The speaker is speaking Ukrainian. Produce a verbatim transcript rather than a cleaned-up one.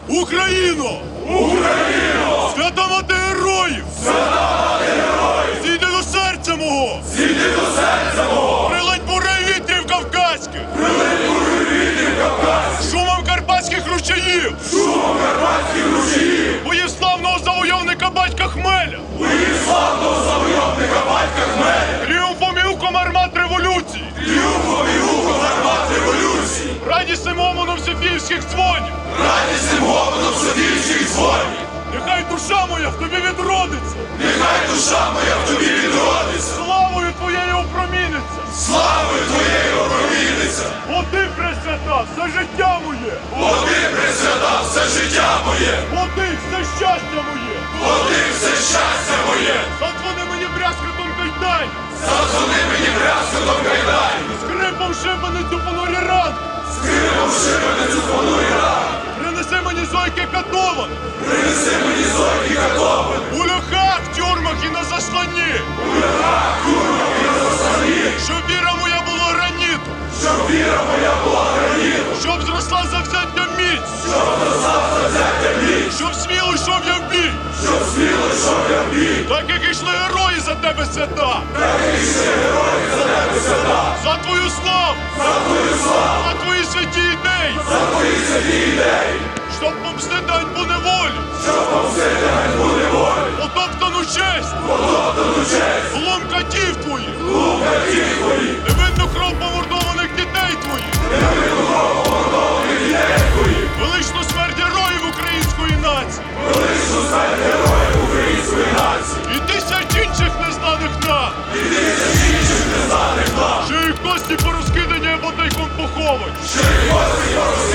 Україно! Україно! Свята мати героїв! Свята мати героїв! Зійди до серця мого! Зійди до серця мого! Прилинь бурей вітрів кавказьких! Прилинь бурей вітрів кавказьких! Шумом карпатських ручаїв! Шумом карпатських ручаїв! Боїв славного завойовника батька Хмеля! Боїв славного завойовника батька Хмеля! Тріумфом і гуком армат революції! Тріумфом і гуком армат революції! Радісним гомоном Софіївських дзвонів! Радісним гомоном Софіївських дзвонів! Нехай душа моя в тобі відродиться! Нехай душа моя в тобі відродиться! Славою твоєю опроміниться! Славою твоєю опроміниться! Бо ти, Пресвята, все життя моє! Бо ти, Пресвята, все життя моє! Бо ти, все щастя моє! Бо ти, все щастя моє! Задзвони мені брязкотом кайданів! Задзвони мені брязкотом кайданів! Скрипом шибаницю понурі ранки! Скрипом шибаницю понурі ранки! Принеси мені зойки катованих! Принеси мені зойки катованих! У льохах, тюрмах і на засланні! У льохах, тюрмах і на засланні! Щоб віра моя була гранітом! Щоб віра моя була гранітом! Щоб зросла завзяття міць! Щоб зросла завзяття міць! Щоб сміло йшов я в бій! Щоб сміло йшов я в бій! Так як ішли герої за тебе, свята! Так як ішли герої за тебе, свята! За твою славу! За твою славу! За твої святі ідеї! За твої святі ідеї! Щоб помстити ганьбу неволі! Щоб помстити ганьбу неволі! Потоптану честь! Потоптану честь! Глум катів твоїх! Глум катів твоїх! Невинну кров помордованих дітей твоїх! Невинну кров помордованих дітей твоїх! Величну смерть героїв української нації! Величну смерть героїв української нації! І тисяч інших незнаних нам! І тисяч інших незнаних нам! Що їх кості порозкидані або тайком поховані! Що їх кості порозкидані